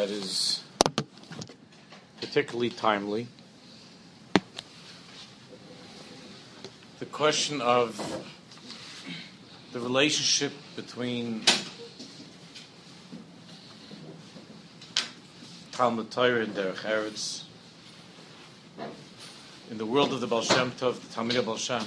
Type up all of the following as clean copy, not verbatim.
that is particularly timely. The question of the relationship between Talmud Torah and Derech Eretz in the world of the Baal Shem Tov, the Talmidei Baal Shem.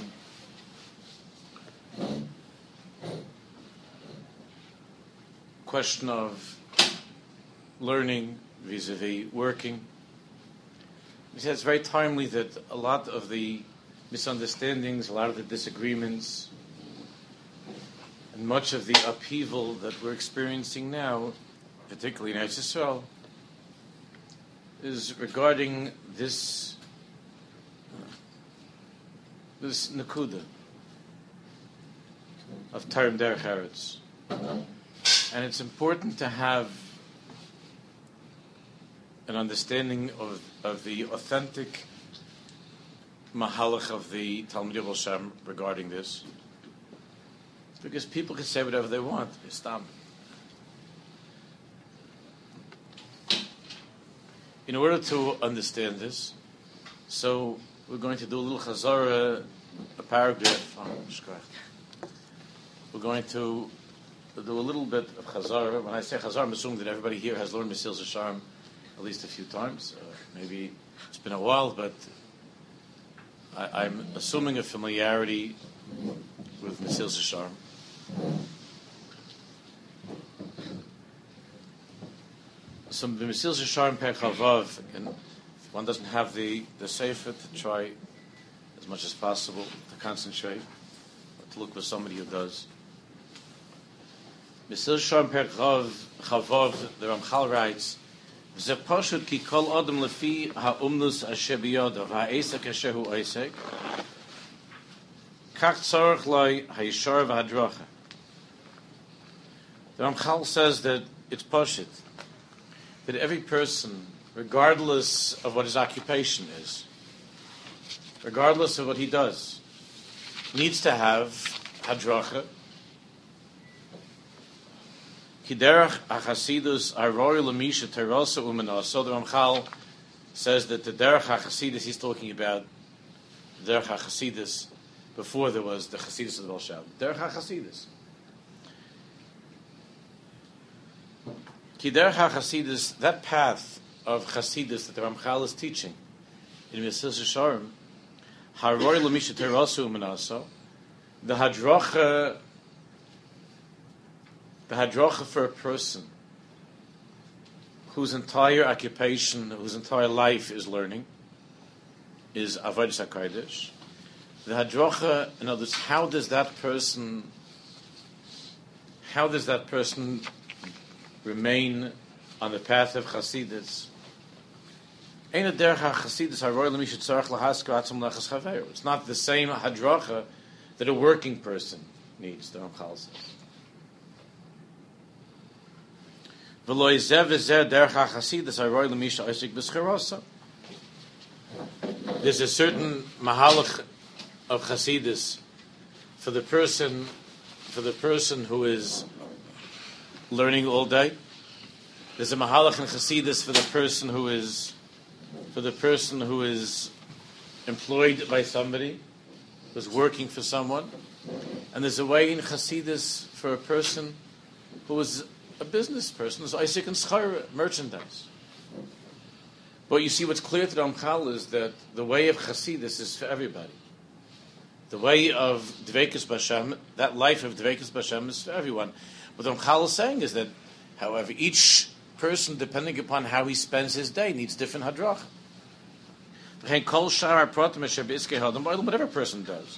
Question of learning vis-a-vis working. He said it's very timely that a lot of the misunderstandings, a lot of the disagreements, and much of the upheaval that we're experiencing now, particularly in Eretz Yisrael, is regarding this Nakuda of Tarim Derech Eretz. And it's important to have an understanding of the authentic mahalach of the Talmidei Baal Shem regarding this, because people can say whatever they want. Istam. In order to understand this, so we're going to do a little chazara, a paragraph. We're going to do a little bit of chazara. When I say chazara, I'm assuming that everybody here has learned Mesilas Yesharim at least a few times. Maybe it's been a while, but I'm assuming a familiarity with Mesilas Yesharim. Some the Mesilas Yesharim Perek Chavav, and if one doesn't have the sefer, to try as much as possible to concentrate, or to look for somebody who does. Mesilas Yesharim Perek Chavav, the Ramchal writes, "V'zeh pashut ki kol adam lefi ha'umnus asher biyadav ha'esek asher hu esek kach tzarich loi ha'yishar v'hadracha." The Ramchal says that it's pashut, that every person, regardless of what his occupation is, regardless of what he does, needs to have hadracha. Kiderach HaChasidus Aroi Lamisha Terasa Umanasa. The Ramchal says that the Derech HaChasidus he's talking about, the Derech HaChasidus, before there was the Chasidus of the Baal Shem. Derech HaChasidus. Kiderach HaChasidus, that path of Chasidus that the Ramchal is teaching in Mesilas Yesharim, Haroi Lamisha Terasa Umanasa, the hadracha for a person whose entire occupation, whose entire life is learning, is Avodas HaKodesh. The hadracha, in other words, how does that person remain on the path of Chasidus? It's not the same hadracha that a working person needs, the Ramchal says. There's a certain mahalach of Chasidus for the person who is learning all day. There's a mahalach in Chasidus for the person who is employed by somebody, who's working for someone, and there's a way in Chasidus for a person who is a business person, is Isaac and Schar, merchandise. But you see, what's clear to the Ramchal is that the way of Chasidus is for everybody. The way of Dveikus B'Hashem, that life of Dveikus B'Hashem is for everyone. What the Ramchal is saying is that, however, each person, depending upon how he spends his day, needs different hadrach. Whatever person does.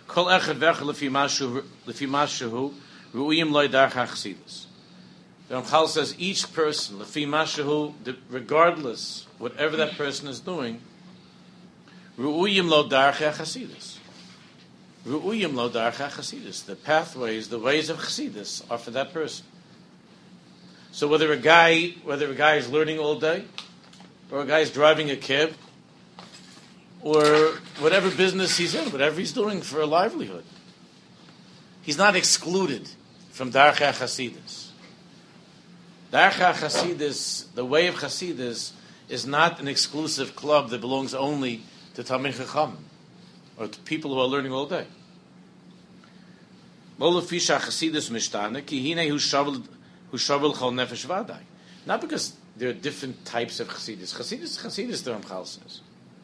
The Ramchal says each person, lefi mashahu, regardless, whatever that person is doing, ru'uyim lo darchei chasidus. Ru'uyim lo darchei chasidus. The pathways, the ways of chasidus are for that person. So whether a guy is learning all day, or a guy is driving a cab, or whatever business he's in, whatever he's doing for a livelihood, he's not excluded from darchei chasidus. Darcha Hasidus, the way of Hasidus, is not an exclusive club that belongs only to Talmid Chacham or to people who are learning all day. Not because there are different types of Hasidus. Hasidus, the Ramchal says.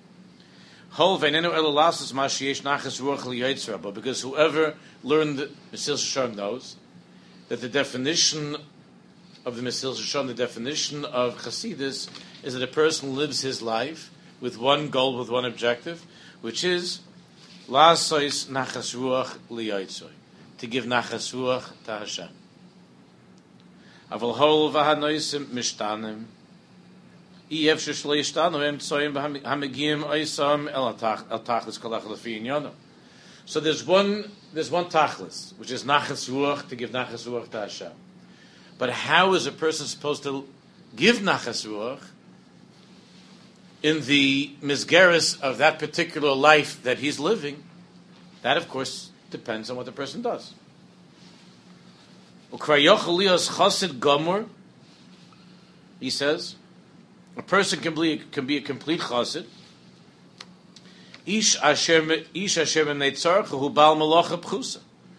But because whoever learned the Mesil Shashar knows that the definition of the Mesil Shashar, the definition of Hasidus, is that a person lives his life with one goal, with one objective, which is La'asos nachas ruach liyotzoi, to give nachas ruach to Hashem. Aval hol v'hanoisim mishtanim, iyef sheshlo yishtanu emtsoyim hamegim oisam el tachlis kolach lefi inyono. So there's one tachlis, which is nachas ruach, to give nachas ruach to Hashem. But how is a person supposed to give nachas ruach in the misgeris of that particular life that he's living? That, of course, depends on what the person does. He says, a person can be a complete chassid. Ish asher netzarcha hu bal malacha pchusa.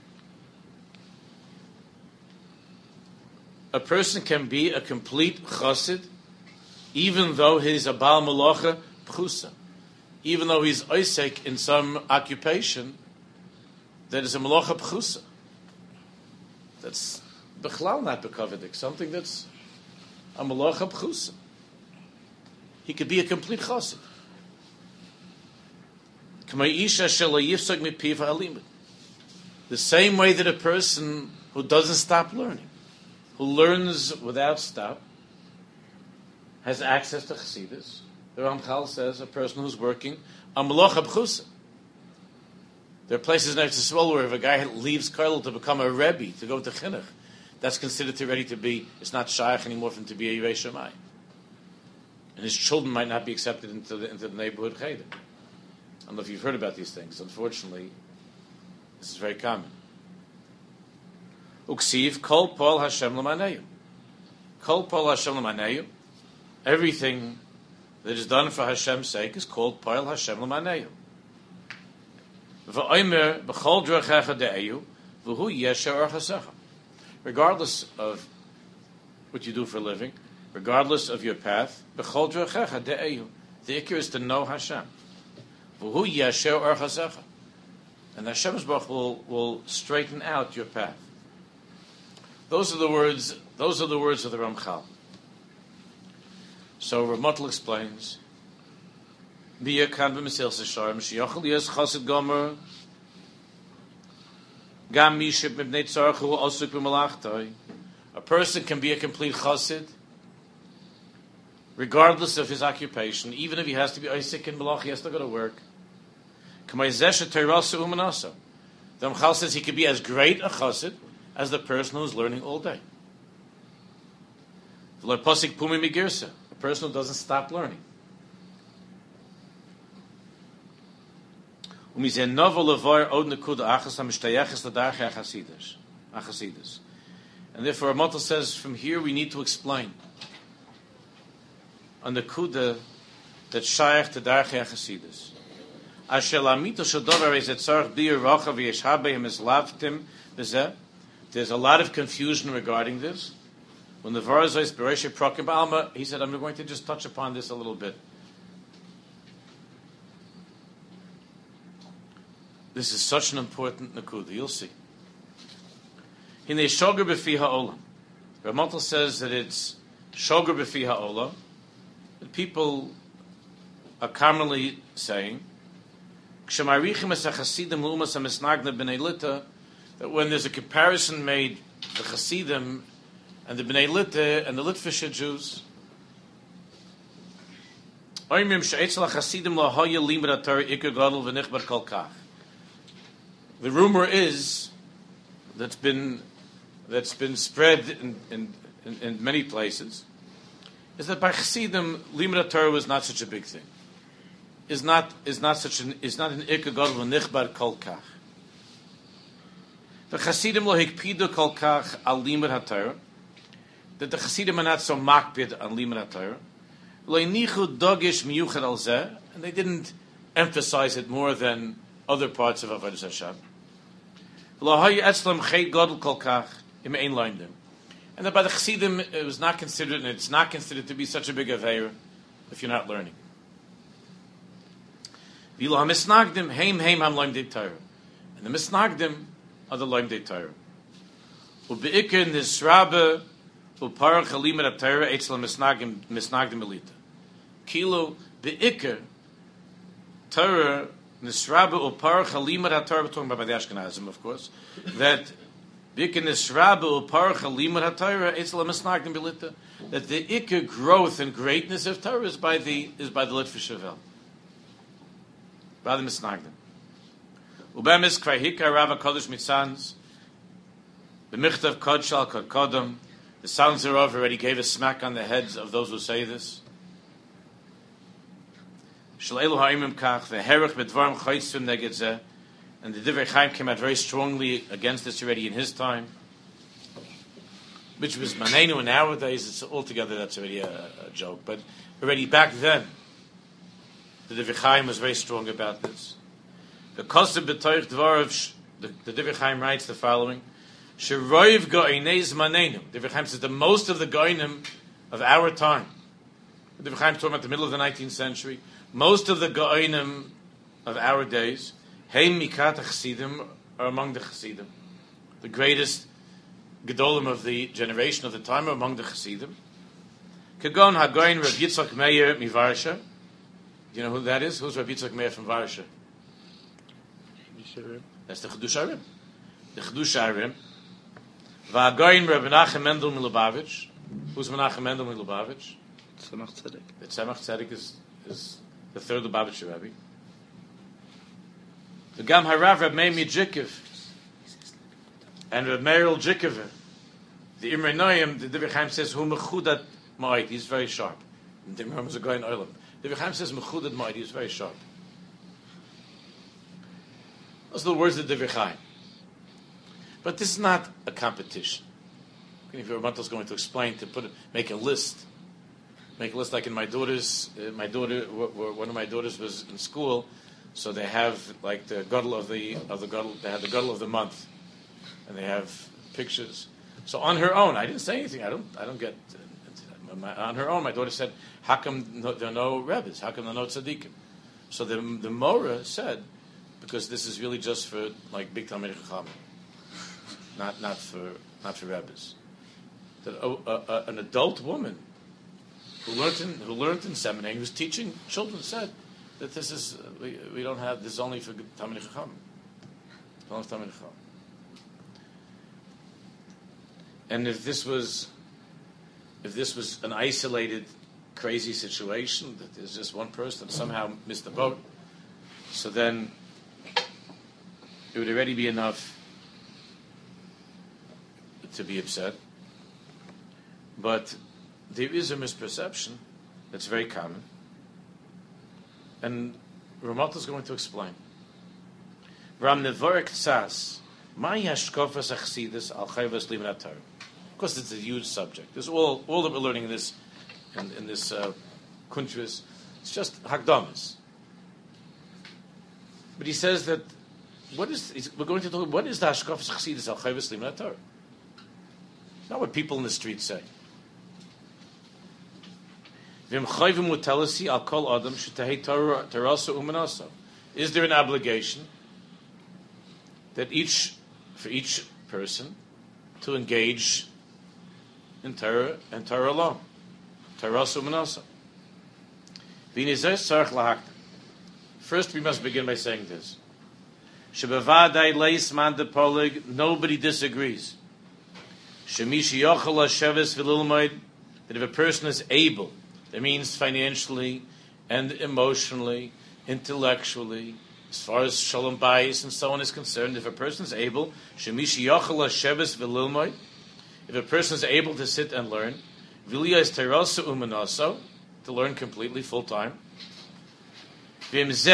A person can be a complete chassid even though he's a bal malacha pchusa, even though he's oisek in some occupation that is a malacha pchusa. That's bechlal not bekavedik, something that's a malacha pchusa. He could be a complete chassid. The same way that a person who doesn't stop learning, who learns without stop, has access to Chassidus. The Ramchal says a person who's working a malacha b'chusa. There are places in Eretz Yisrael where if a guy leaves Kollel to become a Rebbe, to go to Chinuch, that's considered ready to be, it's not shaykh anymore for him to be a Yirei Shammai. And his children might not be accepted into the neighborhood cheder. I don't know if you've heard about these things. Unfortunately, this is very common. Uksiv kol pol Hashem l'maneyu. Kol pol Hashem l'maneyu. Everything that is done for Hashem's sake is called pol Hashem l'maneyu. V'omer b'chol drachecha de'eyu v'hu yesher orchasecha. Regardless of what you do for a living, regardless of your path, b'chol drachecha de'eyu. The ikar is to know Hashem. V'hu yesher orchasecha. And Hashem's Baruch will straighten out your path. Those are the words of the Ramchal. So Rav Motl explains, a person can be a complete chassid regardless of his occupation, even if he has to be Isaac in Malach, he has to go to work. The Ramchal says he could be as great a chassid as the person who's learning all day. A person who doesn't stop learning. And therefore, Amatal says, from here we need to explain on the kuda that shaykh to darchei hasidus. There's a lot of confusion regarding this. When the Varazos Bereshe Prokim Alma, he said, I'm going to just touch upon this a little bit. This is such an important nakuda. You'll see. Hinei shoger b'fi ha'olam. Ramontel says that it's shoger b'fi ha'olam. That people are commonly saying, K'shemarichim es ha'chasidim l'umas ha'misnagna b'nei lita, that when there's a comparison made, the Chasidim and the Bnei Litta and the Litvisha Jews, the rumor is that's been spread in many places is that by Chasidim Limud Torah was not such a big thing. Is not an Ikar Gadol v'Nichbar Kol Kach. The Chasidim lo hikpidu kol kach al limud haTorah, that the Chassidim are not so makpid on limud Torah. Leinichu dogish miyuchad al zeh, and they didn't emphasize it more than other parts of Avodas Hashem. Lahayu etzlam chet gadol kol kach im ein loimdim. And that by the Chassidim, it was not considered, and it's not considered to be such a big aveira if you're not learning. V'lo hamisnagdim heim ham loimdei Torah. And the misnagdim are the loimdei Torah. Ubeikir nisrabe uparach halimud Torah etzlam misnagdim elita. Kilo beikir Torah nisrabe uparach halimud Torah. We're talking about the Ashkenazim, of course. That beikir nisrabe uparach halimud Torah etzlam misnagdim elita. That the ikir growth and greatness of Torah is by the Litvish Shavel. By the misnagdim. Ubemis krahika Rav Kodesh Mitzans, the Michtav Kod Shal Kod Kodam. The sounds thereof already gave a smack on the heads of those who say this. Shalelu ha'imim kach ve'herich bedvarim chaytzvim neged zeh, and the Divrei Chaim came out very strongly against this already in his time, which was manenu, and nowadays it's altogether that's already a joke. But already back then, the Divrei Chaim was very strong about this. The Kosev b'toich dvarav, the Divrei Chaim writes the following: Sheroiv go'inez manenu. Divrei Chaim says the most of the go'inim of our time. The Divrei Chaim talking about the middle of the 19th century. Most of the go'inim of our days, heim mikat chassidim, are among the chassidim. The greatest gedolim of the generation of the time are among the chassidim. Kagon hagoin Rav Yitzchak Meir mivarsha. Do you know who that is? Who's Rav Yitzchak Meir from Varsha? That's the Chedush Arim. The Chedush Arim. Va'agoyin Reb Menachem Mendel Milubavitch. Who's Menachem Mendel Milubavitch? Tzemach Tzedek. The Tzemach Tzedek is the third Lubavitcher Rebbe. The Gam Harav Reb Meir Midjikiv and Reb Meir Jikov. The Imrei Noyim, the Divrei Chaim says, Hu Mechudat Ma'id. He's very sharp. The Divrei Chaim is a guy in Olam. The Divrei Chaim says, Mechudat Ma'id. He's very sharp. Those are the words of the Divrei Chaim. But this is not a competition. If Rav is going to explain, make a list like in my daughter's. One of my daughters was in school, so they have like the gadol of the gadol. They have the gadol of the month, and they have pictures. So on her own, I didn't say anything. I don't get. On her own, my daughter said, "How come there are no rebbes? How come there are no tzaddikim?" So the Mora said, because this is really just for like big Talmidei Chachamim, not for rebbes. That an adult woman who learned in seminary, who was teaching children, said that this is we don't have this is only for Talmidei Chachamim. It's only for Talmidei Chachamim. And if this was an isolated, crazy situation, that there's just one person that somehow missed the boat, so then it would already be enough to be upset. But there is a misperception that's very common, and Ramat is going to explain. Ram Nevorek Tzas, my hashkofas achsidus al chayvas limud Torah. Of course, it's a huge subject. There's all that we're learning in this kuntris. It's just hakdamas. But he says that we're going to talk about what is the hashkofas achsidus al chayvas limud Torah. Not what people in the street say. Is there an obligation that for each person to engage in Torah and Torah alone? First, we must begin by saying this. Nobody disagrees. That if a person is able, that means financially and emotionally, intellectually, as far as shalom bayis and so on is concerned, if a person is able, if a person is able to sit and learn, to learn completely, full time, and with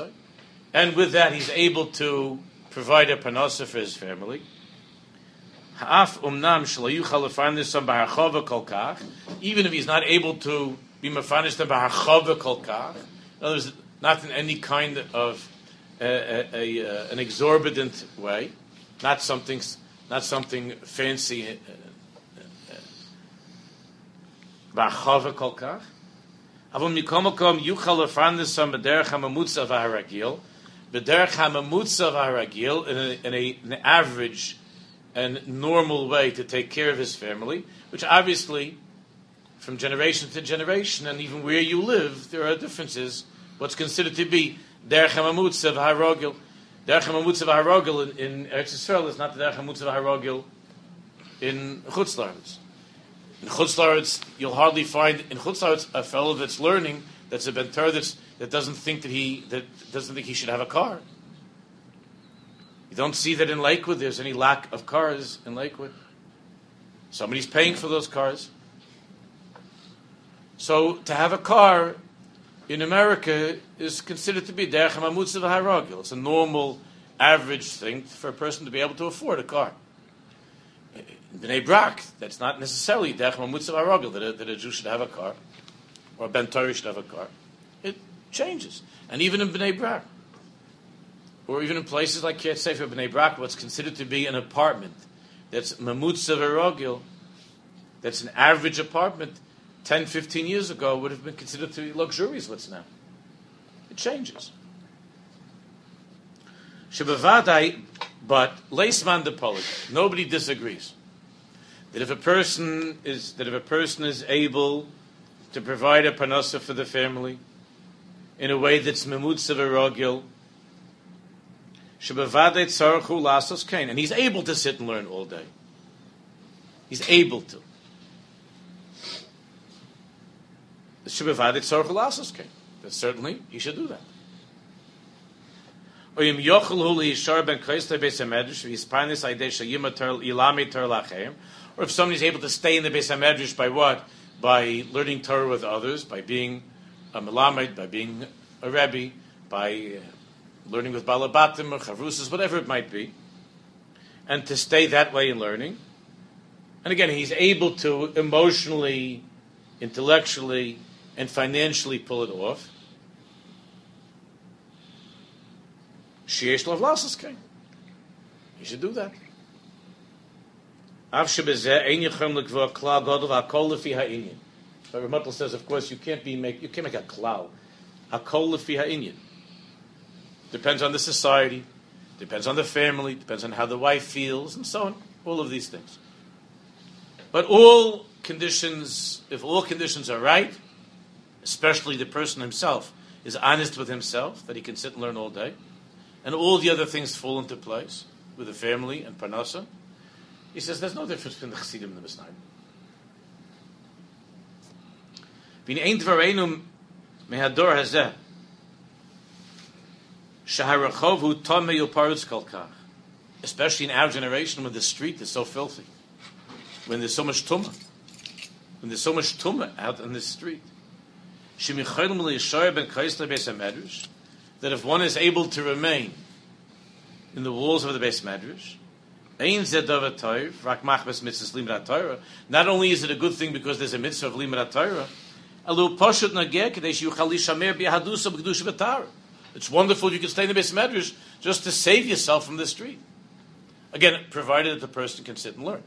that he's able to provide a parnasa for his family. Ha'af umnam shelo yuchal lefarnes them b'harchava kol kach, even if he's not able to be mefarnes them b'harchava kol kach. In other words, not in any kind of an exorbitant way, not something fancy. B'harchava kol kach. Avon mikomakom yuchal lefarnes them b'derech hamamutza v'haragil, b'derech hamamutza v'haragil, in an average and normal way to take care of his family, which obviously, from generation to generation, and even where you live, there are differences. What's considered to be derech hamamutza v'haragil. Derech hamamutza v'haragil in Eretz Yisrael is not the derech hamamutza v'haragil in Chutz La'aretz. In Chutz La'aretz, you'll hardly find in Chutz La'aretz a fellow that's learning, that's a bentor, that doesn't think he should have a car. You don't see that in Lakewood there's any lack of cars in Lakewood. Somebody's paying for those cars. So to have a car in America is considered to be derech hamamutza v'haragil. It's a normal, average thing for a person to be able to afford a car. In Bnei Brak, that's not necessarily derech hamamutza v'haragil that a Jew should have a car, or a Ben Torah should have a car. It changes. And even in Bnei Brak, or even in places like Kiryat Sefer Bnei Brak, what's considered to be an apartment that's mamutza v'haragil, that's an average apartment, 10, 15 years ago would have been considered to be luxurious what's now. It changes. Shebavadai, but leisman depolit, nobody disagrees that if a person is able to provide a parnasa for the family in a way that's mamutza v'haragil, shebavadai tzarchu lasos kain, and he's able to sit and learn all day. He's able to. That certainly he should do that. Or if somebody's able to stay in the Beis HaMedrash by what? By learning Torah with others, by being a melamed, by being a rebbe, by learning with balabatim or chavrusas, whatever it might be, and to stay that way in learning. And again, he's able to emotionally, intellectually, and financially pull it off. Sheyesh lav lasas kain. He should do that. Av shebezeh ein yichem lekvor klal gadol v'hakol lefi ha'inyan. But Ramatl says, of course, you can't make a klal. Hakol lefi ha'inyan. Depends on the society, depends on the family, depends on how the wife feels, and so on. All of these things. But if all conditions are right, especially the person himself is honest with himself, that he can sit and learn all day, and all the other things fall into place with the family and parnasa, he says there's no difference between the Chassidim and the Misnaim. V'ne'ein dvareinu mehador hazeh shaharachov hu tamei uparutz kol kach, especially in our generation when the street is so filthy, when there's so much tumah, out in the street. That if one is able to remain in the walls of the Beis Medrash, not only is it a good thing because there's a mitzvah of limud Torah, it's wonderful if you can stay in the Beis Medrash just to save yourself from the street. Again, provided that the person can sit and learn.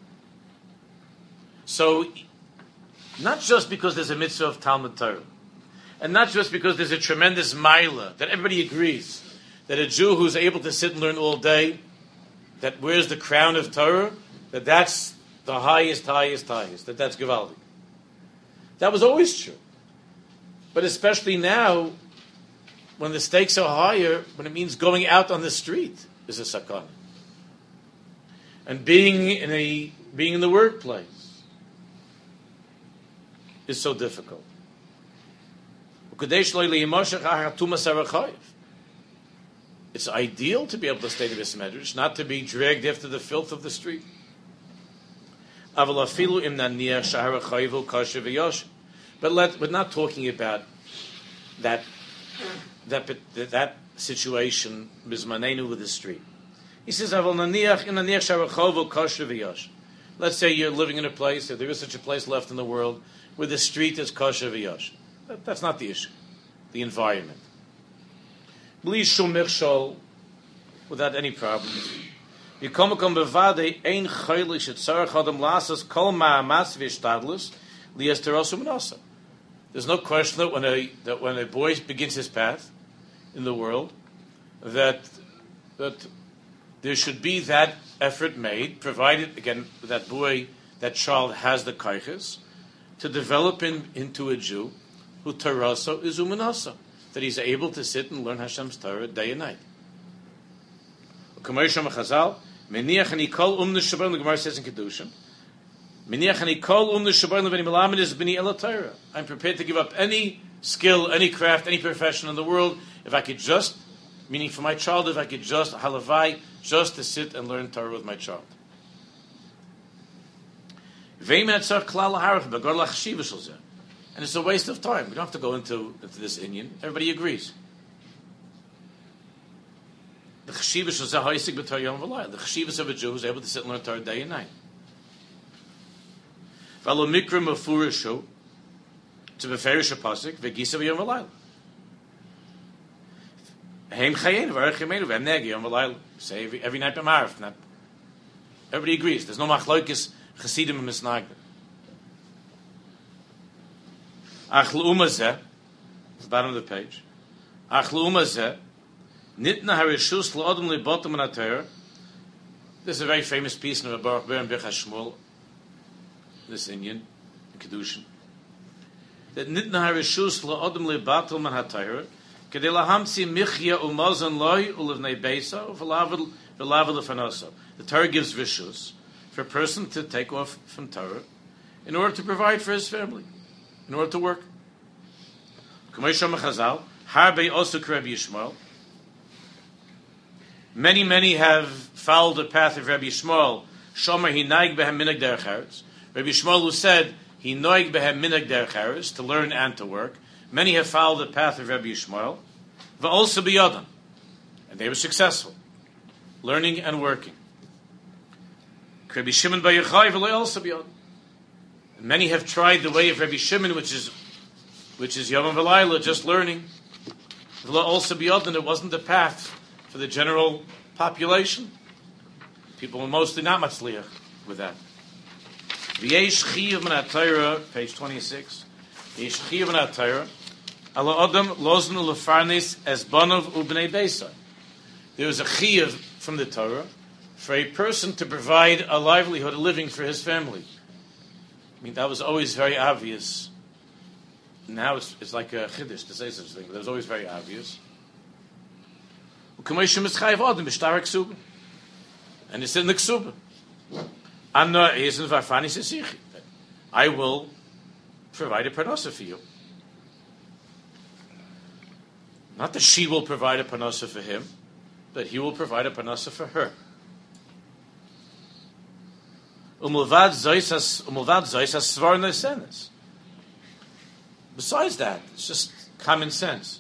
So, not just because there's a mitzvah of Talmud Torah, and not just because there's a tremendous milah, that everybody agrees that a Jew who's able to sit and learn all day, that wears the crown of Torah, that's the highest, that's Givaldi. That was always true. But especially now, when the stakes are higher, when it means going out on the street is a sakana. And being in the workplace is so difficult. It's ideal to be able to stay in the Beis Medrash, not to be dragged after the filth of the street. But we're not talking about that situation bismanenu with the street. He says, Let's say you're living in a place, if there is such a place left in the world, where the street is kosher v'yosh. That's not the issue. The environment. Bli shum michshol, without any problems. V'komakom bevade ein chayli shetzarech adam lasas kol ma'amas v'ishtadlus lias terosu menasa. There's no question that when a boy begins his path in the world, that there should be that effort made, provided again that child has the kaiches, to develop him into a Jew who taraso is umanasa, that he's able to sit and learn Hashem's Torah day and night. The Gemara says in Kedushin, I'm prepared to give up any skill, any craft, any profession in the world if I could just, meaning for my child, if I could just, halavai, just to sit and learn Torah with my child. And it's a waste of time. We don't have to go into this Inyan. Everybody agrees. The cheshivas is a haisik b'Torah yom v'layla. The cheshivas of a Jew who is able to sit and learn Torah day and night. V'alo mikra mefurishu to beferish a pasuk v'gisa v'yom v'layla. Heim chayin v'arech yemenu v'negi yom v'layla. Say every night b'marif. Everybody agrees. There's no machlokes chasidim and misnagdim. Ach l'uma zeh, the bottom of the page. Ach l'uma zeh, nitna harishus l'odom libotam and atayr. This is a very famous piece in the Baruch Ber and Birchas Shmuel, this Inyan, in Kedushin. That nitna harishus l'odom libotam and atayr, kedei lahamtzi michya umazon loy ulevnei beisa v'lavel lefanoso. The Torah gives rishus for a person to take off from Torah in order to provide for his family, in order to work. Many have followed the path of Rabbi Yishmael. Shomer he naig behem minag derech eretz. Rabbi Yishmael who said he naig behem minag derech eretz, to learn and to work. Many have followed the path of Rabbi Yishmael. Va'olsa biyadam, and they were successful, learning and working. Rabbi Shimon bar Yochai v'lo also biyadam. Many have tried the way of Rabbi Shimon, which is Yom V'Layla, just learning. Also beyond, it wasn't the path for the general population. People were mostly not matzliach with that. V'yesh chiyuv min HaTorah, page 26. V'yesh chiyuv min HaTorah, ala adam loznu lefarnis es banov ubnei beisa. There is a chiyuv from the Torah for a person to provide a livelihood, a living for his family. I mean, that was always very obvious. Now it's like a chiddush to say such a thing, but it was always very obvious. And it's in the ksuba. I will provide a parnasa for you. Not that she will provide a parnasa for him, but he will provide a parnasa for her. Besides that, it's just common sense.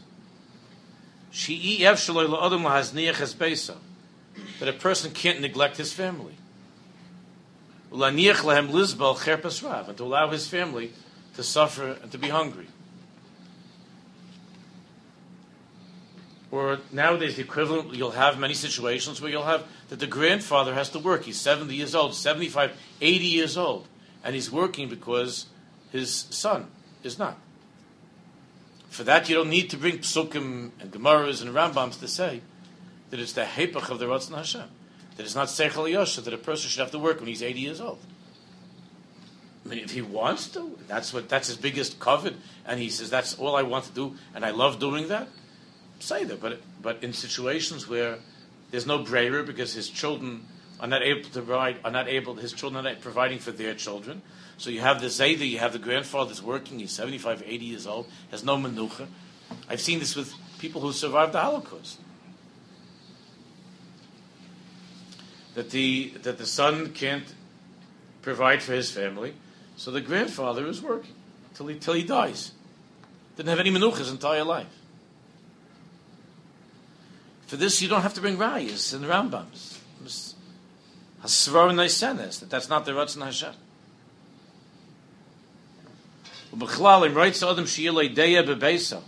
That a person can't neglect his family. And to allow his family to suffer and to be hungry. Or nowadays the equivalent, you'll have many situations where you'll have that the grandfather has to work. He's 70 years old, 75, 80 years old. And he's working because his son is not. For that, you don't need to bring psukim and gemaras and rambams to say that it's the hepach of the Ratzon Hashem. That it's not seichel yosha, that a person should have to work when he's 80 years old. I mean, if he wants to, that's his biggest covet, and he says, that's all I want to do, and I love doing that, say that. But in situations where there's no braver because his children are not able to provide, his children are not providing for their children, so you have the Zayda, you have the grandfather's working, he's 75, 80 years old, has no menucha. I've seen this with people who survived the Holocaust. That the son can't provide for his family, so the grandfather is working till he dies. Didn't have any menucha his entire life. For this, you don't have to bring rayas and rambams. Hasvar Naisenes, that's not the Ratzon Hashem. Ubechlal, im Reitz Adam Shiyelei Deya Bebeisa.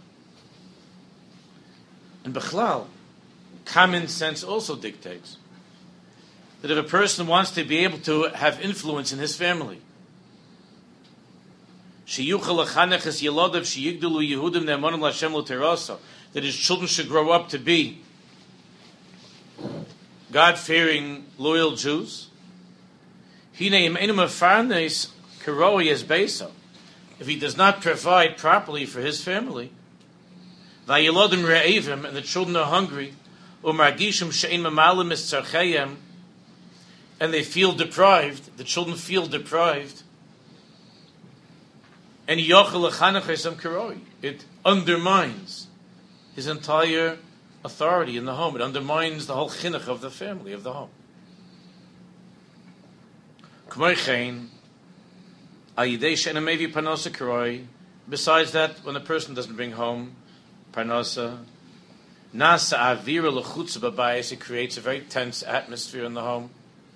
And Bechlal, common sense also dictates that if a person wants to be able to have influence in his family, that his children should grow up to be God-fearing, loyal Jews. If he does not provide properly for his family, and the children are hungry, and they feel deprived, the children feel deprived, and it undermines his entire authority in the home. It undermines the whole chinuch of the family, of the home. Besides that, when a person doesn't bring home parnasa, it creates a very tense atmosphere in the home.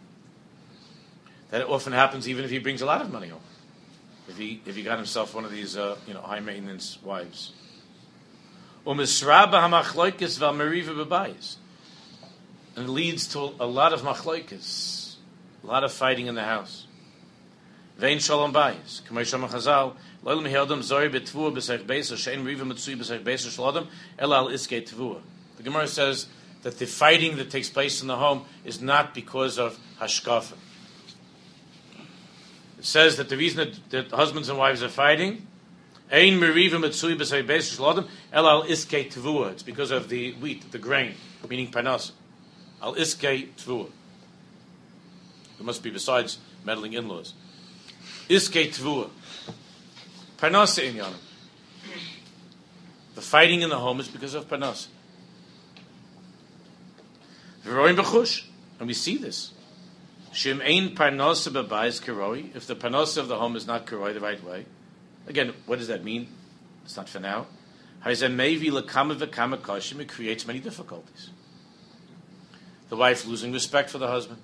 That often happens even if he brings a lot of money home. If he got himself one of these high maintenance wives. And it leads to a lot of machlokes, a lot of fighting in the house. Vein shalom bayis. K'may shama chazal, lo'el mihadam zori betvua b'seich beis, she'en riva mitzui b'seich beis shalom, ela al iskei tvua. The Gemara says that the fighting that takes place in the home is not because of hashkafa. It says that the reason that husbands and wives are fighting, ein meriva mitzui b'seich beis shalom, ela al iskei tvua. It's because of the wheat, the grain, meaning parnasa. Al iskei tvua. There must be besides meddling in-laws. Iskei tvua. Parnasa inyanim. The fighting in the home is because of parnasa. V'roim b'chush. And we see this. Shim ein parnasa b'bayis karoi. If the parnasa of the home is not karoi the right way. Again, what does that mean? It's not for now. It creates many difficulties. The wife losing respect for the husband.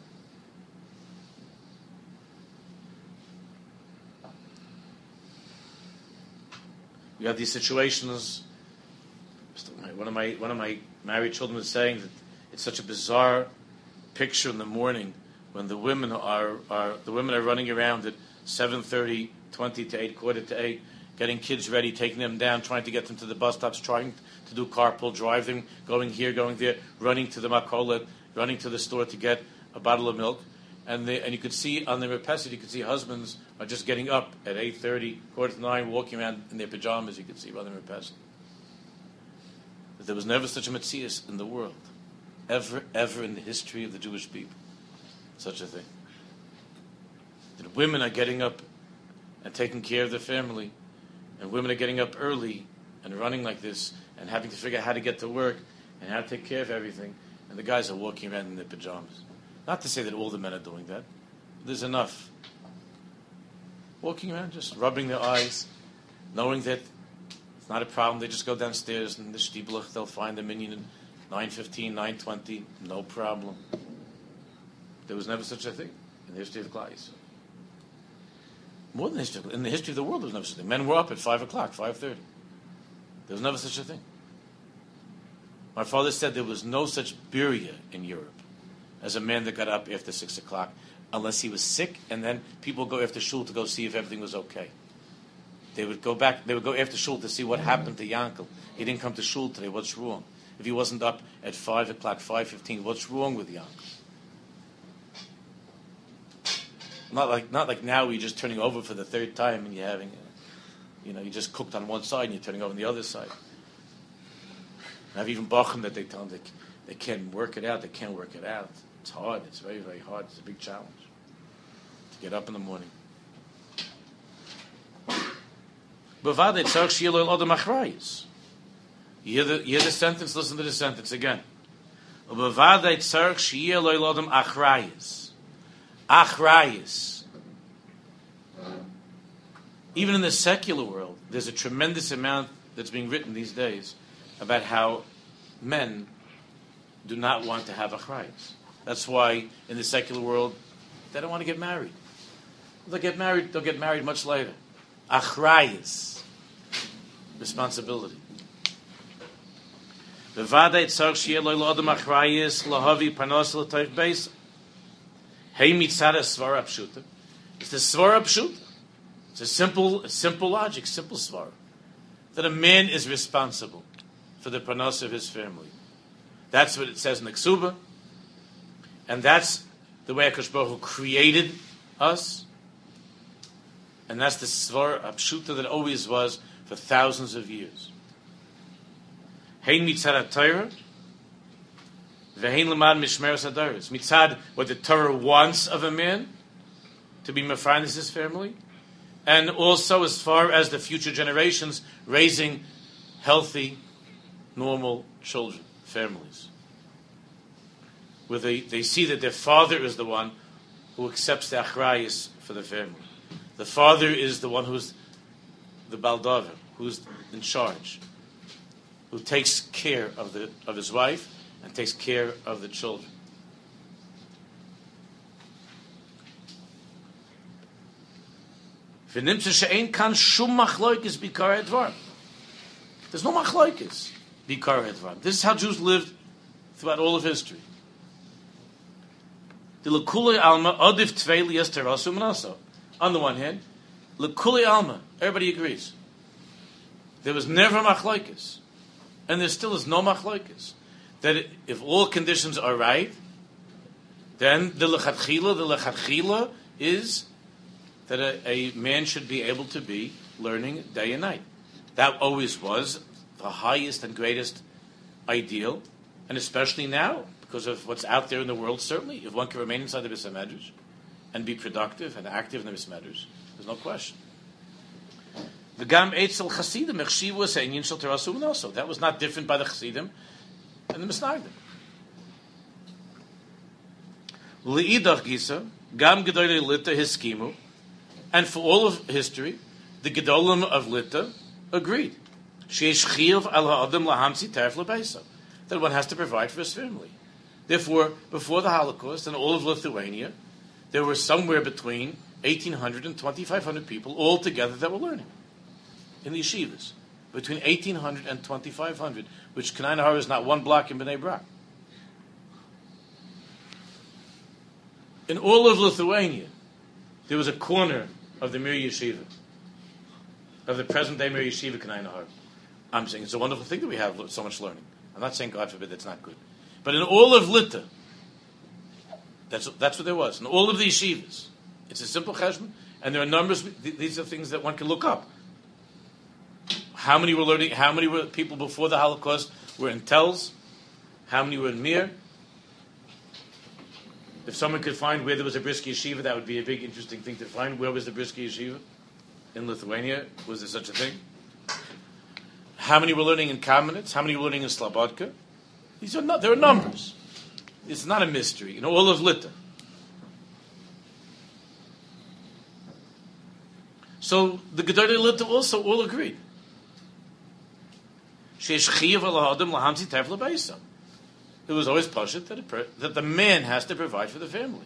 We have these situations. One of my married children was saying that it's such a bizarre picture in the morning when the women are running around at 7:30, 20 to 8, quarter to 8, getting kids ready, taking them down, trying to get them to the bus stops, trying to do carpool, driving, going here, going there, running to the makolet, running to the store to get a bottle of milk. And you could see on the repesit, you could see husbands are just getting up at 8:30, quarter to 9, walking around in their pajamas. You could see on the repesit. But there was never such a metzias in the world, ever in the history of the Jewish people, such a thing. That women are getting up and taking care of their family, and women are getting up early and running like this, and having to figure out how to get to work and how to take care of everything, and the guys are walking around in their pajamas. Not to say that all the men are doing that. There's enough. Walking around, just rubbing their eyes, knowing that it's not a problem. They just go downstairs in the shtiblach, they'll find the minyan in 9:15, 9:20, no problem. There was never such a thing in the history of Klal Yisrael. More than in the history of the world, there was never such a thing. Men were up at 5 o'clock, 5:30. There was never such a thing. My father said there was no such birya in Europe as a man that got up after 6 o'clock, unless he was sick, and then people go after shul to go see if everything was okay. They would go after shul to see what happened to Yankel. He didn't come to shul today, what's wrong? If he wasn't up at 5 o'clock, 5:15, what's wrong with Yankel? Not like now where you're just turning over for the third time and you're having, you just cooked on one side and you're turning over on the other side. I have even bachim that they tell them they can't work it out, they can't work it out. It's hard. It's very, very hard. It's a big challenge to get up in the morning. You hear the sentence? Listen to the sentence again. Achrayis. Even in the secular world, there's a tremendous amount that's being written these days about how men do not want to have achrayis. That's why in the secular world, they don't want to get married. They'll get married much later. Achrayis, responsibility. It's the svara pshuta. It's a simple logic, simple svara. That a man is responsible for the panos of his family. That's what it says in the Ksuba. And that's the way HaKadosh Baruch Hu created us. And that's the svara pshuta that always was for thousands of years. Hein mitzad HaTorah, ve'hein lemad mishmeres hadaris. Mitzad, what the Torah wants of a man, to be mefarnes his family, and also as far as the future generations, raising healthy, normal children, families. Where they see that their father is the one who accepts the achrayis for the family. The father is the one who's the baldaver, who's in charge, who takes care of his wife and takes care of the children. There's no machloikis bikar edvar. This is how Jews lived throughout all of history. On the one hand, lekuli alma, everybody agrees. There was never machloikis, and there still is no machloikis. That if all conditions are right, then the lechatchila is that a man should be able to be learning day and night. That always was the highest and greatest ideal, and especially now, because of what's out there in the world, certainly, if one can remain inside the Beis HaMedrash and be productive and active in the Beis HaMedrash, there's no question. The Gam Eitzel Chasidim, Echshiv was saying, Yin Shel Torah also. That was not different by the Chasidim and the Misnagdim. Le'idach Gisa, Gam Gedolei Lita Hiskimu, and for all of history, the Gedolim of Lita agreed. Sheish Chiyuv al ha'adam lahamtzi teref lebeisa, that one has to provide for his family. Therefore, before the Holocaust and all of Lithuania, there were somewhere between 1,800 and 2,500 people all together that were learning in the yeshivas. Between 1,800 and 2,500, which Kanai Nahar is not one block in Bnei Brak. In all of Lithuania, there was a corner of the Mir Yeshiva, of the present-day Mir Yeshiva Kanai Nahar. I'm saying it's a wonderful thing that we have so much learning. I'm not saying, God forbid, that's not good. But in all of Lita, that's what there was. In all of the yeshivas, it's a simple cheshbon, and there are numbers. These are things that one can look up. How many were learning? How many were people before the Holocaust were in Telz? How many were in Mir? If someone could find where there was a Brisky yeshiva, that would be a big, interesting thing to find. Where was the Brisky yeshiva? In Lithuania? Was there such a thing? How many were learning in Kamenetz? How many were learning in Slobodka? There are numbers. It's not a mystery. In all of Lita. So the Gedolei Lita also all agreed. It was always pashut that the man has to provide for the family.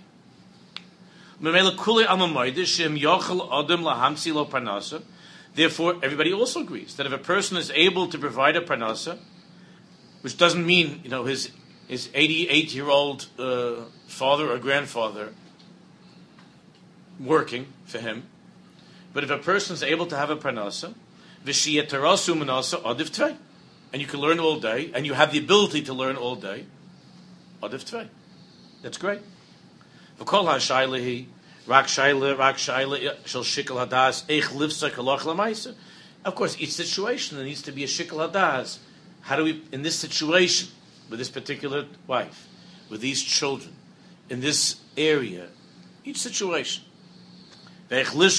Therefore, everybody also agrees that if a person is able to provide a parnasa, which doesn't mean his 88-year-old father or grandfather working for him, but if a person is able to have a parnasa, v'shiyatarasu manasa adiv tvei, and you can learn all day, and you have the ability to learn all day, adiv tvei. That's great. V'kol ha'shaylehi rak shayle shel shikol hadas eich livsa kalach lamaisa. Of course, each situation there needs to be a shikol hadas. How do we, in this situation, with this particular wife, with these children, in this area, each situation, what does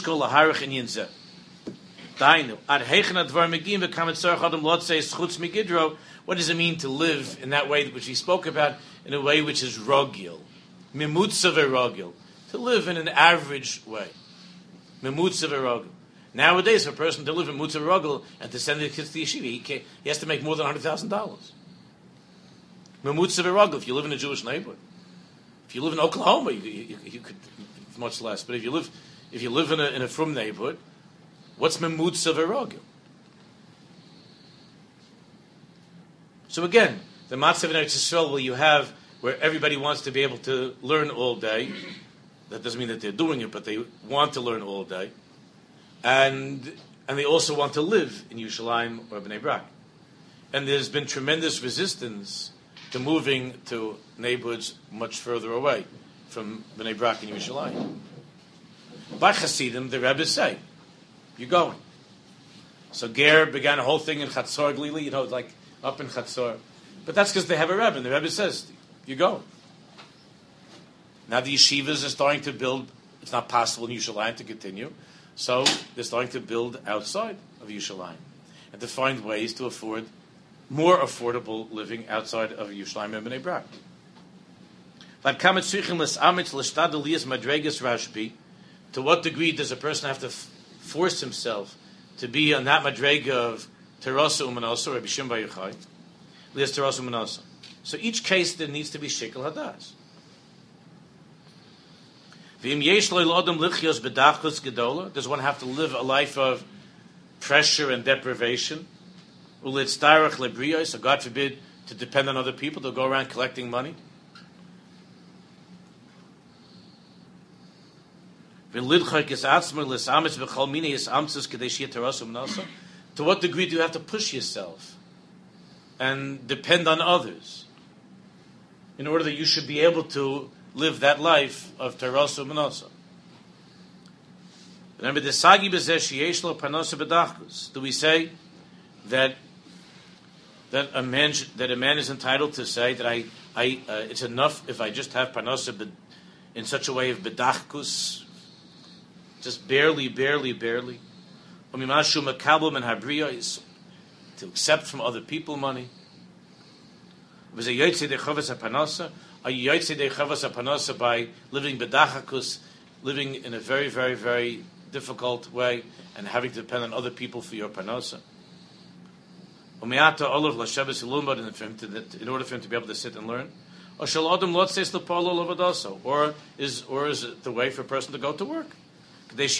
it mean to live in that way which he spoke about, in a way which is rogil, mimutza verogil, to live in an average way, mimutza verogil. Nowadays, for a person to live in mimutza verogil and to send the kids to the yeshiva, he has to make more than $100,000. Mimutza verogil, if you live in a Jewish neighborhood. If you live in Oklahoma, you could much less. But if you live in a frum neighborhood, what's memutza v'rogel? So again, the matzav in Eretz Yisrael where everybody wants to be able to learn all day. That doesn't mean that they're doing it, but they want to learn all day, and they also want to live in Yerushalayim or Bnei Brak. And there's been tremendous resistance to moving to neighborhoods much further away from Bnei Brak and Yerushalayim. By Hasidim, the Rebbe say, "You're going." So Ger began a whole thing in Chatzor Glili, like up in Chatzor, but that's because they have a Rebbe, and the Rebbe says, "You're going." Now the yeshivas are starting to build. It's not possible in Yerushalayim to continue, so they're starting to build outside of Yerushalayim and to find ways to afford more affordable living outside of Yerushalayim and Bnei Brak. To what degree does a person have to force himself to be on that madrega of terasa umanasa or Rabbi Shimon bar Yochai? Lias terasa umanasa. So each case there needs to be shikul hadas. Does one have to live a life of pressure and deprivation? So God forbid to depend on other people, to go around collecting money? To what degree do you have to push yourself and depend on others in order that you should be able to live that life of Terasa Manasa? Remember, the Sagi Bezesh Yeshlo Panasa Bedachkus. Do we say that a man is entitled to say that it's enough if I just have Panasa in such a way of Bedachkus, just barely, Umimashu Makabum and Habriya is to accept from other people money. Was a Yotze de Chavas Panasa? Are you Yotze de Chavas Panasa by living Bedachakus, living in a very, very, very difficult way and having to depend on other people for your Panasa? Umiata Olav Lashabas Ilumad in order for him to be able to sit and learn? Or shall Adam Lot says the Paulo Lavadaso? Or is it the way for a person to go to work? In order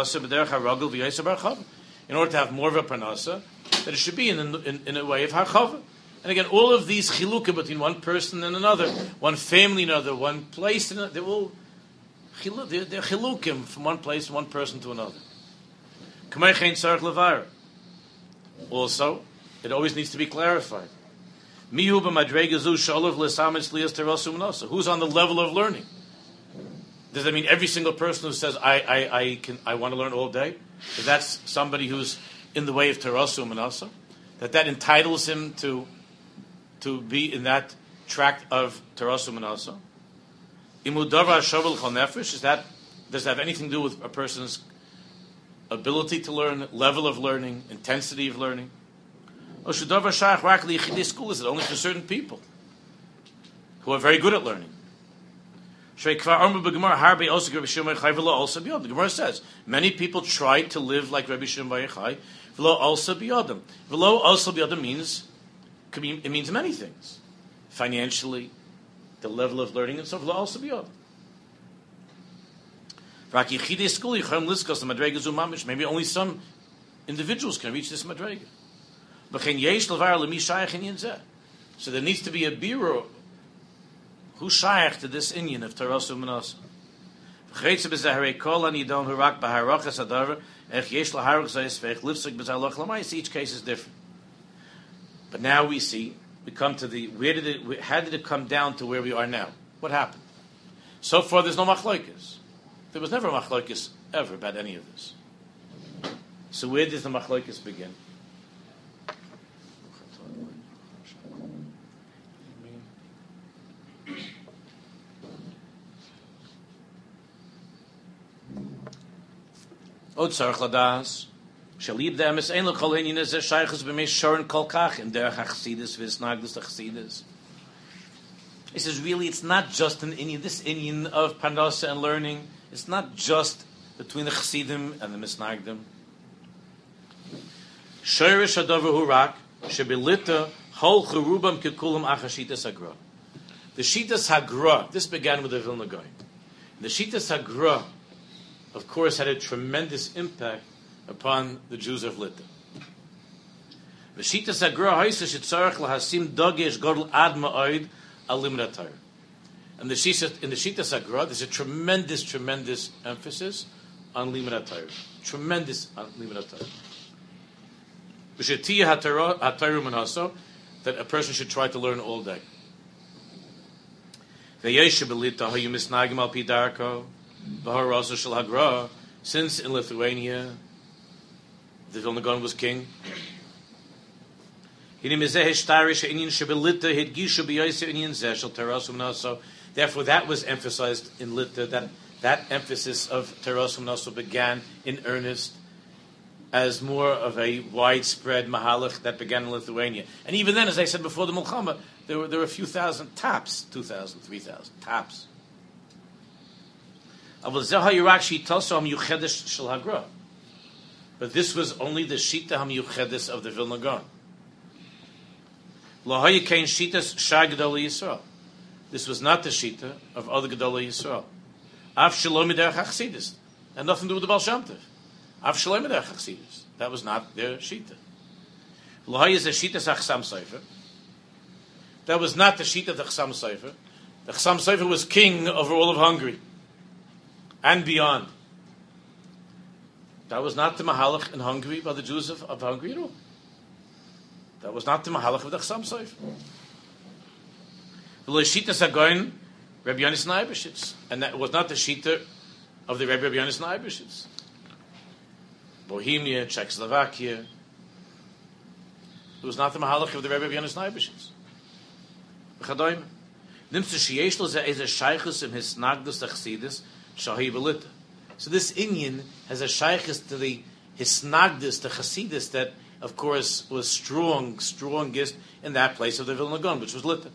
to have more of a Panasa, that it should be in a way of Harchava. And again, all of these chilukim between one person and another, one family and another, one place and another, they're chilukim from one place, one person to another. Also, it always needs to be clarified. Who's on the level of learning? Does that mean every single person who says I want to learn all day? That's somebody who's in the way of Terasa Umanasa? That entitles him to be in that tract of Terasa Umanasa? Imudava Shavel Chol Nefesh, does that have anything to do with a person's ability to learn, level of learning, intensity of learning? Or Shudava Shach Rakli Yechidei School, is it only for certain people who are very good at learning? The Gemara says many people tried to live like Rabbi Shimon bar Yochai. V'lo also biyadam. V'lo also biyadam means many things, financially, the level of learning, and so v'lo also biyadam. Maybe only some individuals can reach this madrega. So there needs to be a bureau. Who's shaykh to this Indian of Terasa Umanasa? Each case is different. But now we come to how did it come down to where we are now? What happened? So far there's no machlokes. There was never a machlokes ever about any of this. So where does the machlokes begin? Od tzarich ladas shalib the emes ein l'kol hinyin ez shaychus b'mei shorin kol kach in derech hachsidus v'isnagdus hachsidus. He says, really, it's not just an Indian. This Indian of Panasa and learning, it's not just between the Chassidim and the Misnagdim. Shoyrish hadavar hu rak shebelita hol cherubam kekulam achashitas agra. The Shitas Hagra, this began with the Vilna Gaon. The Shitas Hagra, of course, had a tremendous impact upon the Jews of Lita. The Shitas Hagra haisa shetzarech lahasim dagesh godel ad ma'od al limud Torah. And in the Shitas Hagra, there's a tremendous emphasis on limud Torah. Tremendous on limud Torah. V'shetiyah ha'Torah manhaso, that a person should try to learn all day. Since in Lithuania the Vilna Gaon was king, therefore that was emphasized in Lita, that emphasis of Teras Umnaso began in earnest as more of a widespread mahalach that began in Lithuania. And even then, as I said before the Mulchama, there were a few thousand, tops, 2,000, 3,000, tops. But this was only the Shita HaMiyuchedes of the Vilna Gaon. This was not the Shita of other Gedolei Yisrael. Had nothing to do with the Baal Shem Tov. That was not their Shita. That was not the Shita of the Chassam Sofer. The Chassam Sofer was king over all of Hungary and beyond. That was not the Mahalach in Hungary by the Jews of Hungary at all. That was not the Mahalach of the Chassam Sofer. The Shita Sagoin, Rabbi Yonasan Eibeshitz, and that was not the Shita of the Rabbi Yonasan Eibeshitz. Bohemia, Czechoslovakia. It was not the Mahalach of the Rebbe of Yonasan Eibeshitz. V'chadoyim. Nimmst du sheyesh lo ze shaychus im hisnagdus achsidus shahi belita. So this Inyan has a shaychus to the hisnagdus, the chassidus that, of course, was strongest in that place of the Vilna Gaon, which was Lita.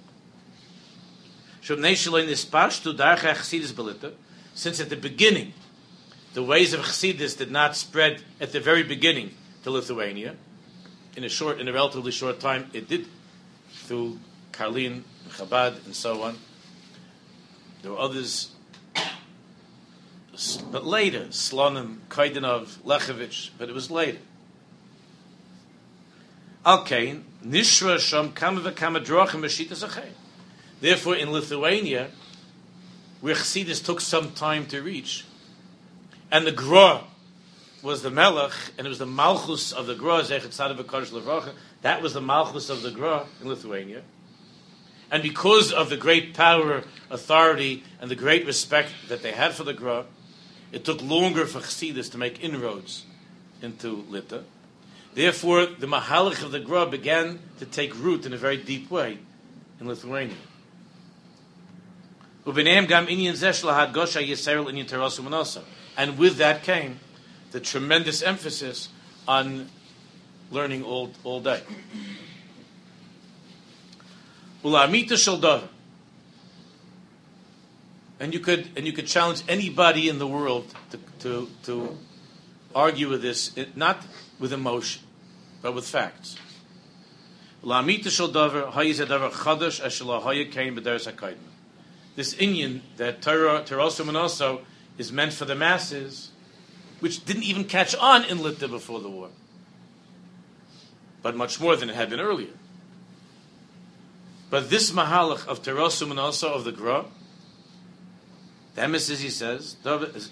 Since at the beginning, the ways of Chassidus did not spread at the very beginning to Lithuania. In a relatively short time, it did through Karlin, Chabad, and so on. There were others, but later, Slonim, Kaidanov, Lechevich, but it was later. Alkein, Nishra Sham Kama V'Kama Drochim B'Shitas Achay. Therefore, in Lithuania, where Chassidus took some time to reach, and the Gra was the Melech, and it was the Malchus of the Gra, Zechet Tzaddik V'Kodesh Levracha, that was the Malchus of the Gra in Lithuania. And because of the great power, authority, and the great respect that they had for the Gra, it took longer for Chassidus to make inroads into Lita. Therefore, the Mahalach of the Gra began to take root in a very deep way in Lithuania. And with that came the tremendous emphasis on learning all day. And you could challenge anybody in the world to argue with this, not with emotion, but with facts. This Inyan that Torah also is meant for the masses, which didn't even catch on in Lita before the war, but much more than it had been earlier. But this Mahalach of Terosum and also of the Gra, the emphasis, he says, this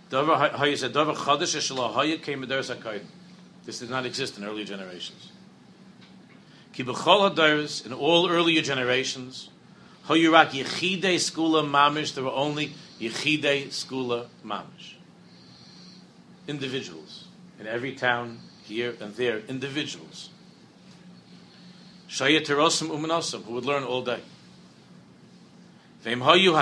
did not exist in earlier generations. In all earlier generations, there were only Yechidei Skula Mamish. Individuals. In every town, here and there, individuals. Shaya Terosim Umanasam, who would learn all day. And they were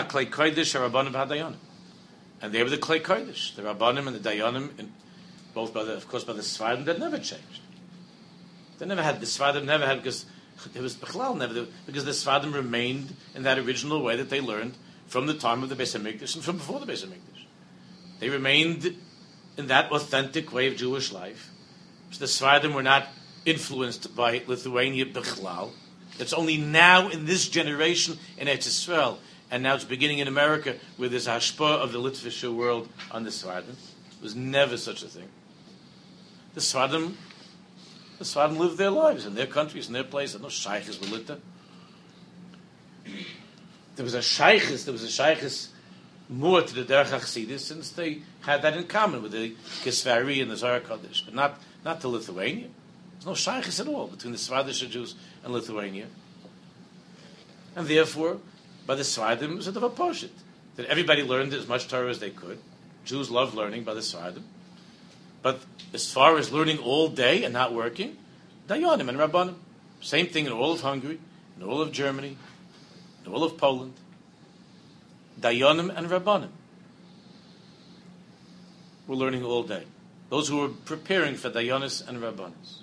the Klei Kodesh, the Rabbanim and the Dayanim, both by the Sfardim, that never changed. They never had, the Sfardim never had, because it was Bechlal never, because the Sfardim remained in that original way that they learned from the time of the Beis HaMikdash and from before the Beis HaMikdash. They remained in that authentic way of Jewish life. So the Sfardim were not influenced by Lithuania Bechlal. It's only now in this generation in Eretz Yisrael, and now it's beginning in America, where there's hashpah of the Litvish world on the Sfardim. There was never such a thing. The Sfardim lived their lives in their countries, in their places. No shaykhs were Litta. There was a shaykhs more to the Derech HaChassidus, since they had that in common with the Kisvari and the Zohar Kodesh, but not to Lithuania. There's no shaykhs at all between the Svardish Jews and Lithuania. And therefore, by the Svardim, it was a poshut, that everybody learned as much Torah as they could. Jews loved learning by the Svardim. But as far as learning all day and not working, Dayanim and Rabbanim. Same thing in all of Hungary, in all of Germany, in all of Poland. Dayanim and Rabbanim were learning all day. Those who were preparing for Dayanis and Rabbanis.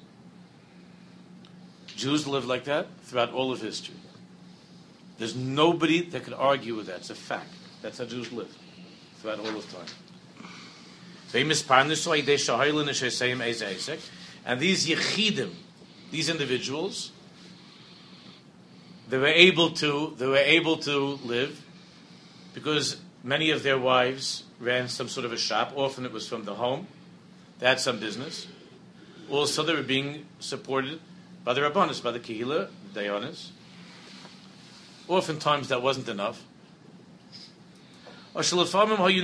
Jews lived like that throughout all of history. There's nobody that could argue with that. It's a fact. That's how Jews lived throughout all of time. And these Yechidim, these individuals, they were able to live because many of their wives ran some sort of a shop. Often it was from the home. They had some business. Also, they were being supported by the Rabbanis, by the Kehillah, the Dayanis. Oftentimes that wasn't enough. They were supported by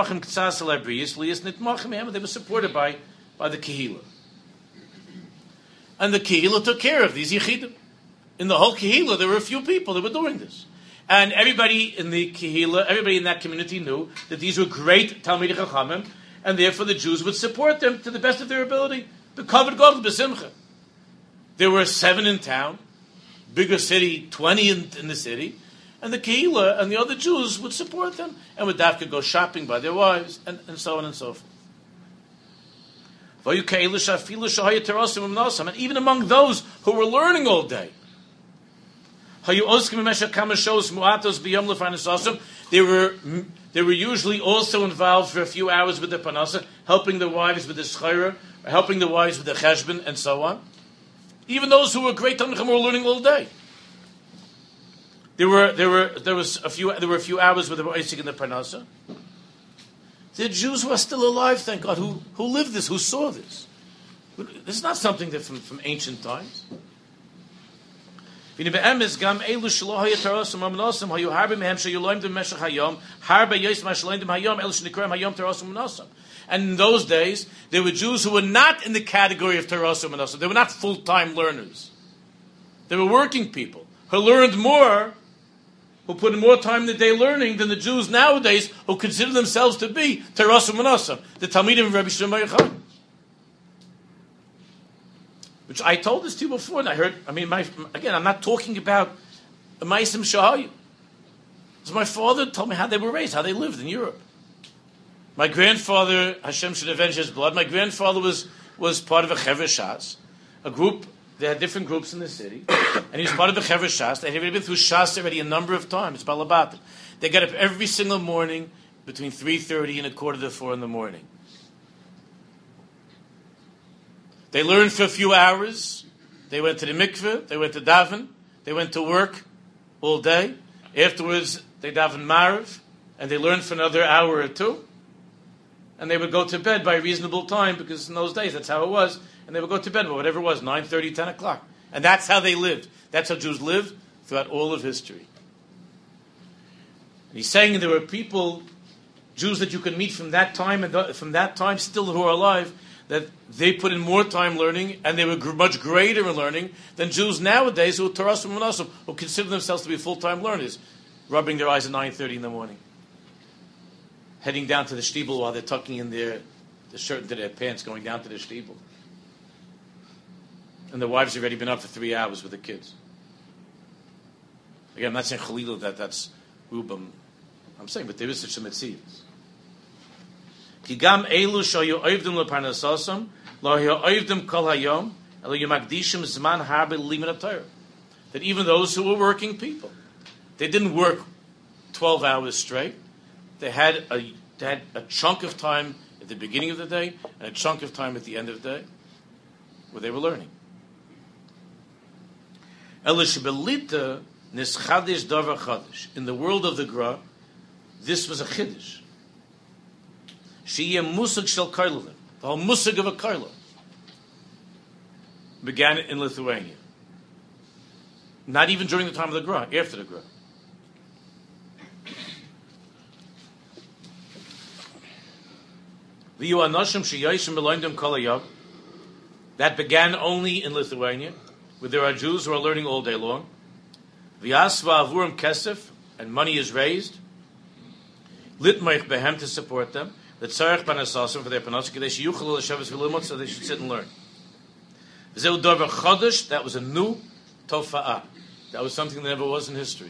the Kehillah. And the Kehillah took care of these Yechidim. In the whole Kehillah, there were a few people that were doing this. And everybody in the Kehillah, everybody in that community knew that these were great Talmidei Chachamim, and therefore the Jews would support them to the best of their ability. The covered God b'simcha. There were 7 in town, bigger city, 20 in the city, and the Kehillah and the other Jews would support them and would have to go shopping by their wives and so on and so forth. And even among those who were learning all day, they were usually also involved for a few hours with the panasa, helping the wives with the schayra, helping the wives with the cheshbon, and so on. Even those who were great Talmidei were learning all day. There were a few hours where they were Isaac in the Parnasa. There are Jews who are still alive, thank God, who lived this, who saw this. This is not something that from ancient times. And in those days, there were Jews who were not in the category of Terasum and Asam. They were not full-time learners. They were working people who learned more, who put in more time in the day learning than the Jews nowadays who consider themselves to be Terasum and Asam, the Talmidim of Rabbi Shimon Bar Yochai. Which I told this to you before, and I'm not talking about Maisim Shahayu. My father told me how they were raised, how they lived in Europe. My grandfather, Hashem should avenge his blood, my grandfather was part of a Chevra Shas, a group. They had different groups in the city, and he was part of the Chevra Shas. They had already been through Shas already a number of times, Balabatim. They got up every single morning between 3:30 and 3:45 in the morning. They learned for a few hours. They went to the mikveh. They went to daven. They went to work all day. Afterwards, they davened Mariv, and they learned for another hour or two. And they would go to bed by a reasonable time, because in those days, that's how it was. And they would go to bed by whatever it was, 9:30, 10 o'clock. And that's how they lived. That's how Jews lived throughout all of history. And he's saying there were people, Jews that you can meet from that time and from that time still who are alive, that they put in more time learning, and they were much greater in learning than Jews nowadays who are Torasum and Asum, who consider themselves to be full-time learners, rubbing their eyes at 9:30 in the morning, heading down to the shtibel while they're tucking in the shirt into their pants, going down to the shtibel. And the wives have already been up for 3 hours with the kids. Again, I'm not saying Chalila that's Rubam. I'm saying, but there is such a mitzvah. That even those who were working people, they didn't work 12 hours straight. They had a chunk of time at the beginning of the day and a chunk of time at the end of the day where they were learning. Elishbelita nischadish davar chadish. In the world of the Gra, this was a chiddush. Sheyeh musag shel karlelim. The whole musag of a karla began in Lithuania. Not even during the time of the Gra, after the Gra. That began only in Lithuania, where there are Jews who are learning all day long. V'yasva avurim kesef, and money is raised. Litmoich behem, to support them. L'tzarech panasasim, for their panas, kadesh yuchel l'shavas v'limot, so they should sit and learn. V'zeu davar chodesh, that was a new tofa'ah. That was something that never was in history.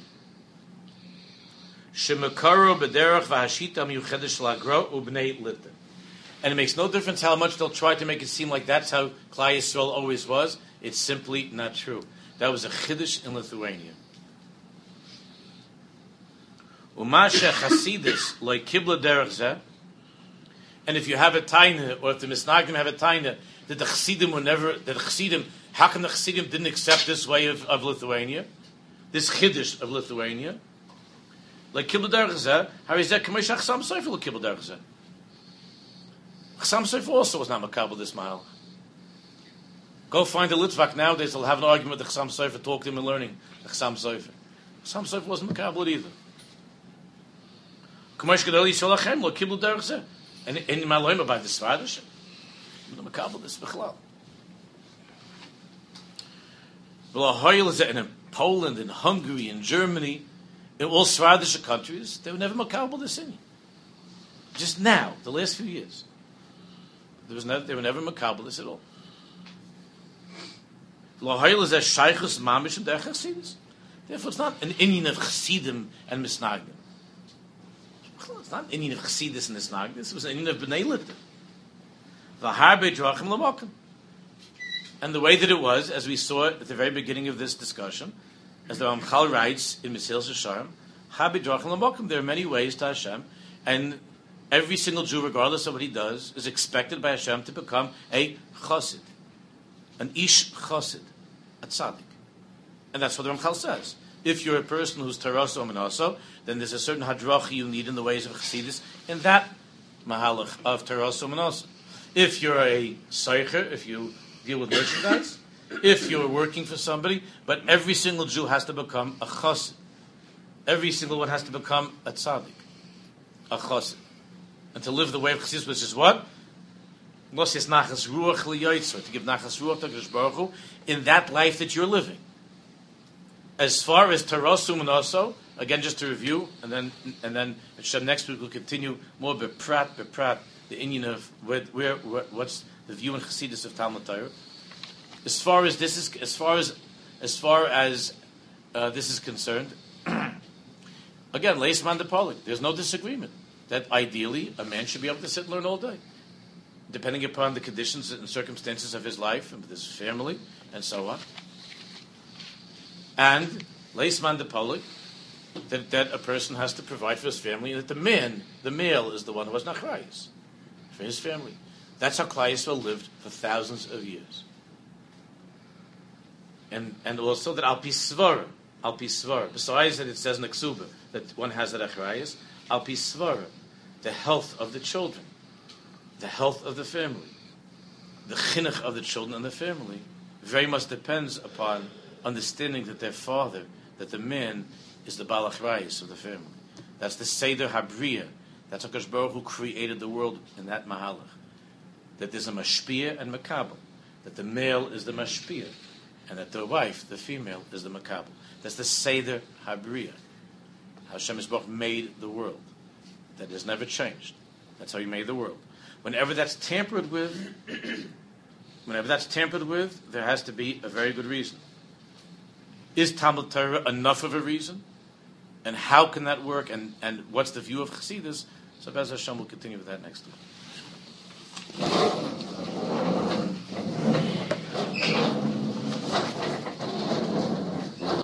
Shemekaro b'derech v'hashita miyuchedesh la'gro u'bnei litta. And it makes no difference how much they'll try to make it seem like that's how Klal Yisrael always was. It's simply not true. That was a chiddush in Lithuania. Umashe chasidus loy kibla derech zeh. And if you have a taina, or if the misnagdim have a taina, that the chassidim were never, that the chassidim, how come the chassidim didn't accept this way of Lithuania, this chiddush of Lithuania? Like kibla derech zeh, how is that? K'may shachsam sofer lo kibla derech zeh. Chassam Sofer also was not makabel this mahal. Go find a Litvak nowadays, they'll have an argument with the Chassam Sofer, talk to him and learning the Chassam Sofer. Chassam Sofer wasn't makabel either. And in my loim about the Svadish, makabel this bichlal. In Poland, in Hungary, in Germany, in all Svadish countries, they were never makabel this in. Just now, the last few years. They were never makabelis at all. Therefore, it's not an inyan of chassidim and misnagdim. It's not an inyan of chassidus and misnagdim. This was an inyan of bnei litta. And the way that it was, as we saw at the very beginning of this discussion, as the Ramchal writes in Mesil Sharm, there are many ways to Hashem, and every single Jew, regardless of what he does, is expected by Hashem to become a chassid, an ish chassid, a tzaddik. And that's what the Ramchal says. If you're a person who's taraso manaso, then there's a certain hadrach you need in the ways of chassidus in that mahalach of taraso manaso. If you're a seicher, if you deal with merchandise, if you're working for somebody, but every single Jew has to become a chassid. Every single one has to become a tzaddik, a chassid. And to live the way of Chassidus, which is what? To give nachas ruach to Kadosh Baruch Hu in that life that you're living. As far as Tarasum and also, again, just to review, and then next week we'll continue more beprat, the inyan of what's the view in Chassidus of Talmud Torah. As far as this is concerned, again, Leis Man de Polik, there's no disagreement that ideally a man should be able to sit and learn all day, depending upon the conditions and circumstances of his life and with his family and so on. And Leisman de Polik, that a person has to provide for his family, and that the male, is the one who has nachrayis for his family. That's how Klal Yisrael lived for thousands of years. And also that al pi svara, besides that it says in the Ksuba that one has that achrayis, al pi svara, the health of the children, the health of the family, the chinuch of the children and the family, very much depends upon understanding that their father, that the man, is the Baal Achrayis of the family. That's the Seder Habriya. That's how Kadosh Baruch Hu created the world in that mahalach. That there's a mashpia and makabel. That the male is the mashpia, and that the wife, the female, is the makabel. That's the Seder Habriya. Hashem Yisborach made the world. That has never changed. That's how He made the world. Whenever that's tampered with, there has to be a very good reason. Is Talmud Torah enough of a reason? And how can that work? And what's the view of Chassidus? So Bez Hashem will continue with that next week.